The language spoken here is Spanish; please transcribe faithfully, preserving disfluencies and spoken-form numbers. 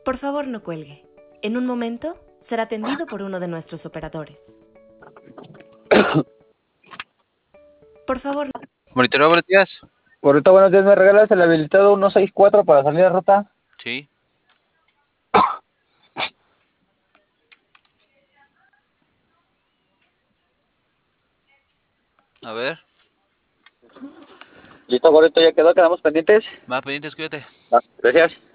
Por favor, no cuelgue. En un momento será atendido por uno de nuestros operadores. Por favor. Monitoreo, buenos días. Ahorita, buenos días, ¿me regalas el habilitado ciento sesenta y cuatro para salir de ruta? Sí. A ver. Listo, ahorita ya quedó, quedamos pendientes. Va, pendientes, cuídate. Ah, gracias.